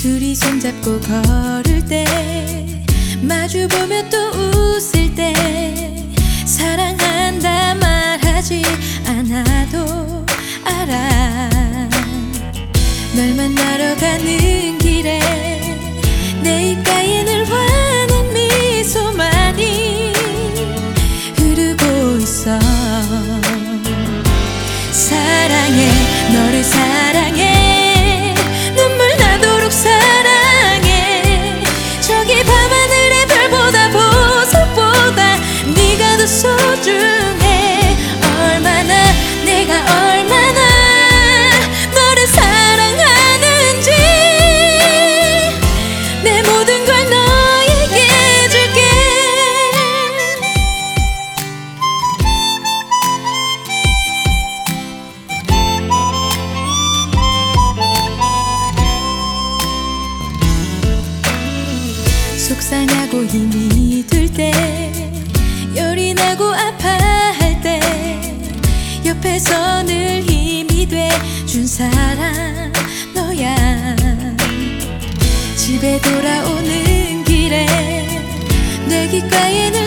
둘이 손잡고 걸을 때, 마주보며 또 웃을 때, 사랑한다 말하지 않아도 알아. 널 만나러 가는 길에 내 입가에 늘 환한 미소만이 흐르고 있어. 사랑해, 너를 사랑해, 눈물 나도록 사랑해. 저기 밤하늘의 별보다 보석보다 네가 더 소중해. 얼마나 내가 얼마나 너를 사랑하는지 내 모든 걸 너에게 줄게. 속상하고 힘이 들 때, 열이 나고 아파할 때, 옆에서 늘 힘이 돼준 사람 너야. 집에 돌아오는 길에 내 귓가에 늘